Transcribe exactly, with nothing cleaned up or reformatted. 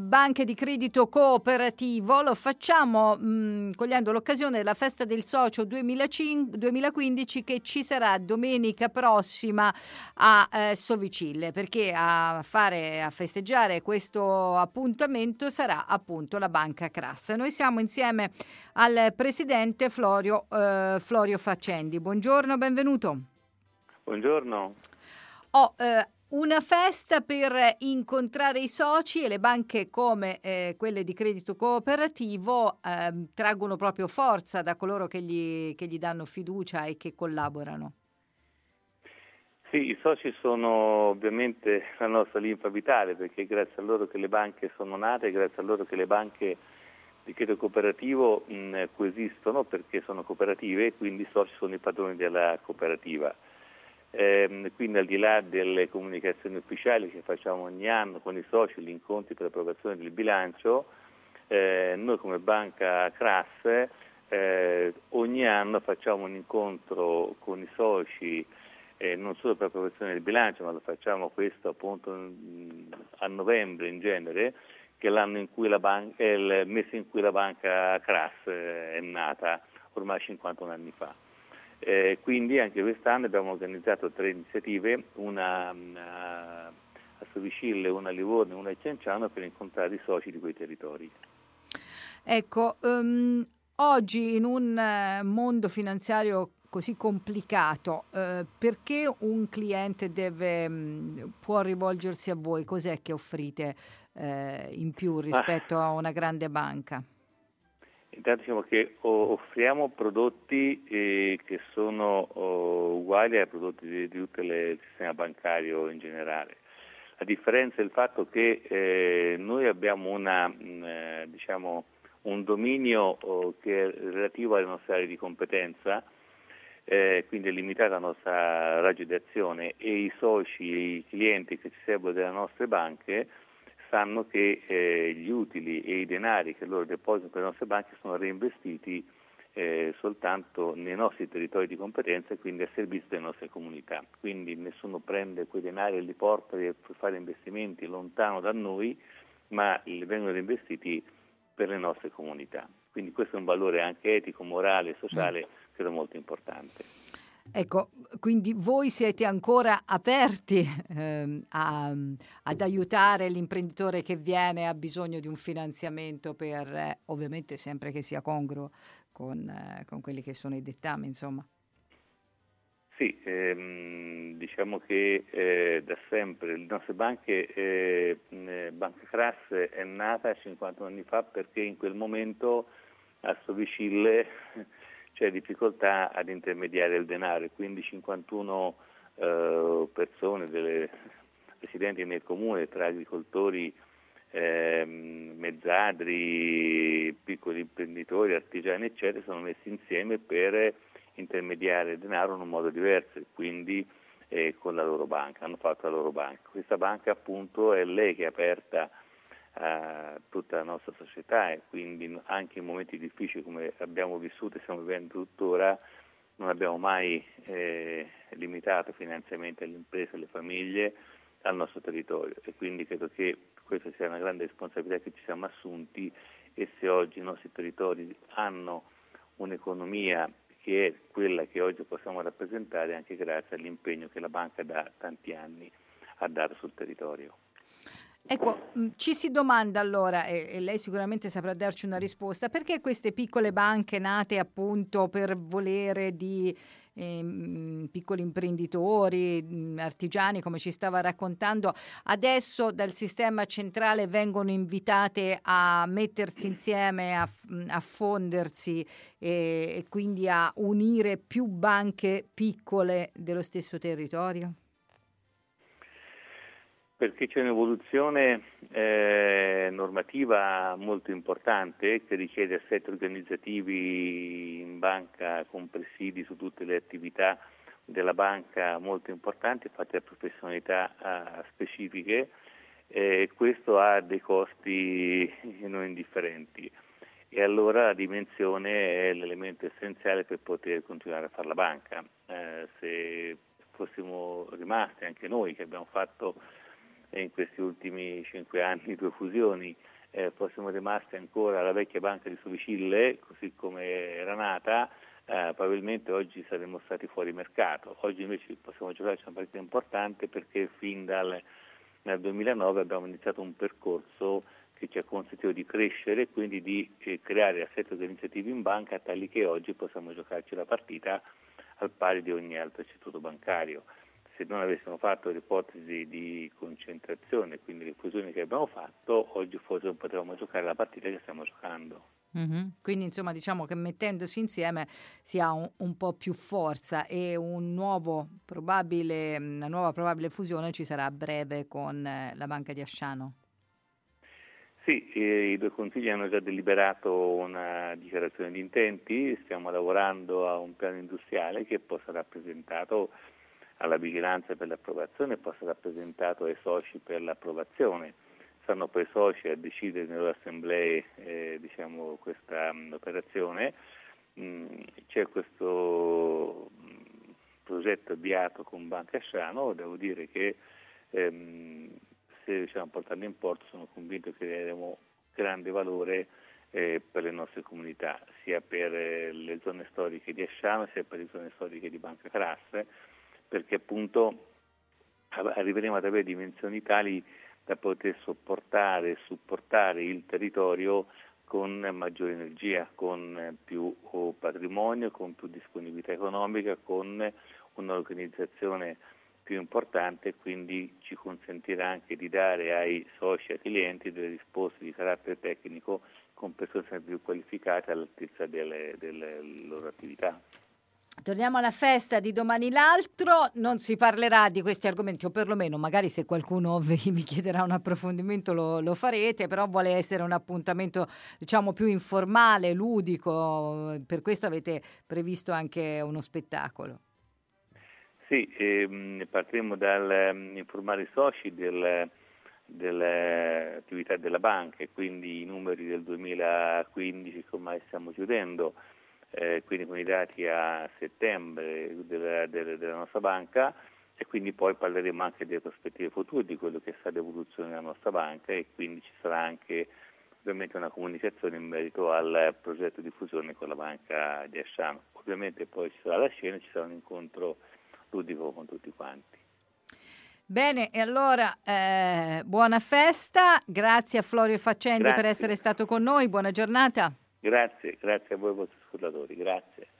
banche di credito cooperativo. Lo facciamo mh, cogliendo l'occasione della festa del socio duemilaquindici che ci sarà domenica prossima a eh, Sovicille, perché a fare a festeggiare questo appuntamento sarà appunto la Banca Cras. Noi siamo insieme al presidente Florio, eh, Florio Faccendi. Buongiorno, benvenuto. Buongiorno. Ho eh, una festa per incontrare i soci, e le banche come eh, quelle di credito cooperativo eh, traggono proprio forza da coloro che gli, che gli danno fiducia e che collaborano. Sì, i soci sono ovviamente la nostra linfa vitale, perché è grazie a loro che le banche sono nate, è grazie a loro che le banche di credito cooperativo mh, coesistono, perché sono cooperative e quindi i soci sono i padroni della cooperativa. Eh, quindi al di là delle comunicazioni ufficiali che facciamo ogni anno con i soci, gli incontri per l'approvazione del bilancio, eh, noi come Banca Cras eh, ogni anno facciamo un incontro con i soci, eh, non solo per l'approvazione del bilancio, ma lo facciamo questo appunto mh, a novembre in genere, che è l'anno in cui la banca, è il mese in cui la Banca Cras eh, è nata, ormai cinquantuno anni fa. Eh, quindi anche quest'anno abbiamo organizzato tre iniziative, una, una a Sovicille, una a Livorno e una a Cianciano, per incontrare i soci di quei territori. Ecco, um, oggi in un uh, mondo finanziario così complicato, uh, perché un cliente deve, um, può rivolgersi a voi? Cos'è che offrite uh, in più rispetto ah. a una grande banca? Intanto diciamo che offriamo prodotti eh, che sono oh, uguali ai prodotti di, di tutto il sistema bancario in generale. La differenza è il fatto che eh, noi abbiamo una, mh, eh, diciamo, un dominio oh, che è relativo alle nostre aree di competenza, eh, quindi è limitata la nostra raggio di azione, e i soci e i clienti che ci servono delle nostre banche sanno che eh, gli utili e i denari che loro depositano per le nostre banche sono reinvestiti eh, soltanto nei nostri territori di competenza e quindi a servizio delle nostre comunità. Quindi nessuno prende quei denari e li porta per fare investimenti lontano da noi, ma li vengono reinvestiti per le nostre comunità. Quindi questo è un valore anche etico, morale e sociale, credo molto importante. Ecco, quindi voi siete ancora aperti ehm, a, ad aiutare l'imprenditore che viene ha bisogno di un finanziamento per, eh, ovviamente sempre che sia congruo con, eh, con quelli che sono i dettami, insomma. Sì, ehm, diciamo che eh, da sempre le nostre banche, eh, Banca Cras è nata cinquantuno anni fa perché in quel momento a Sovicille c'è difficoltà ad intermediare il denaro, quindi cinquantuno eh, persone, delle residenti nel comune, tra agricoltori, eh, mezzadri, piccoli imprenditori, artigiani, eccetera, sono messi insieme per intermediare il denaro in un modo diverso e quindi eh, con la loro banca, hanno fatto la loro banca. Questa banca appunto è lei che è aperta a tutta la nostra società e quindi anche in momenti difficili come abbiamo vissuto e stiamo vivendo tuttora non abbiamo mai eh, limitato finanziamenti alle imprese e alle famiglie al nostro territorio e quindi credo che questa sia una grande responsabilità che ci siamo assunti e se oggi i nostri territori hanno un'economia che è quella che oggi possiamo rappresentare anche grazie all'impegno che la banca da tanti anni ha dato sul territorio. Ecco, ci si domanda allora, e, e lei sicuramente saprà darci una risposta, perché queste piccole banche nate appunto per volere di eh, piccoli imprenditori, mh, artigiani, come ci stava raccontando, adesso dal sistema centrale vengono invitate a mettersi insieme, a, a fondersi e, e quindi a unire più banche piccole dello stesso territorio? Perché c'è un'evoluzione eh, normativa molto importante che richiede assetti organizzativi in banca con presidi su tutte le attività della banca molto importanti, fatte a professionalità uh, specifiche e eh, questo ha dei costi non indifferenti e allora la dimensione è l'elemento essenziale per poter continuare a fare la banca. Eh, se fossimo rimasti anche noi che abbiamo fatto in questi ultimi cinque anni due fusioni, eh, fossimo rimasti ancora alla vecchia banca di Sovicille, così come era nata, eh, probabilmente oggi saremmo stati fuori mercato. Oggi invece possiamo giocarci una partita importante perché fin dal, dal duemilanove abbiamo iniziato un percorso che ci ha consentito di crescere e quindi di eh, creare assetti organizzativi in banca tali che oggi possiamo giocarci la partita al pari di ogni altro istituto bancario. Se non avessimo fatto l'ipotesi di concentrazione, quindi le fusioni che abbiamo fatto, oggi forse non potevamo giocare la partita che stiamo giocando. Mm-hmm. Quindi insomma diciamo che mettendosi insieme si ha un, un po' più forza e un nuovo probabile, una nuova probabile fusione ci sarà a breve con eh, la Banca di Asciano. Sì, eh, i due consigli hanno già deliberato una dichiarazione di intenti, stiamo lavorando a un piano industriale che poi sarà presentato alla vigilanza per l'approvazione e poi sarà presentato ai soci per l'approvazione. Saranno poi i soci a decidere nelle loro assemblee eh, diciamo, questa mh, operazione. Mm, c'è questo mh, progetto avviato con Banca Asciano, devo dire che ehm, se riusciamo a portarlo in porto sono convinto che daremo grande valore eh, per le nostre comunità, sia per eh, le zone storiche di Asciano sia per le zone storiche di Banca Carastre, perché appunto arriveremo ad avere dimensioni tali da poter sopportare e supportare il territorio con maggiore energia, con più patrimonio, con più disponibilità economica, con un'organizzazione più importante, quindi ci consentirà anche di dare ai soci e ai clienti delle risposte di carattere tecnico con persone sempre più qualificate all'altezza delle, delle loro attività. Torniamo alla festa di domani l'altro, non si parlerà di questi argomenti, o perlomeno magari se qualcuno vi, vi chiederà un approfondimento lo, lo farete, però vuole essere un appuntamento diciamo più informale, ludico, per questo avete previsto anche uno spettacolo. Sì, ehm, partiremo dal um, informare i soci del, delle attività della banca e quindi i numeri del duemilaquindici che ormai stiamo chiudendo, eh, quindi con i dati a settembre della, della, della nostra banca, e quindi poi parleremo anche delle prospettive future, di quello che sarà l'evoluzione della nostra banca, e quindi ci sarà anche ovviamente una comunicazione in merito al progetto di fusione con la banca di Asciano. Ovviamente poi ci sarà la scena e ci sarà un incontro ludico con tutti quanti. Bene, e allora eh, buona festa, grazie a Florio Faccendi Grazie. per essere stato con noi, buona giornata. Grazie, grazie a voi vostri ascoltatori, grazie.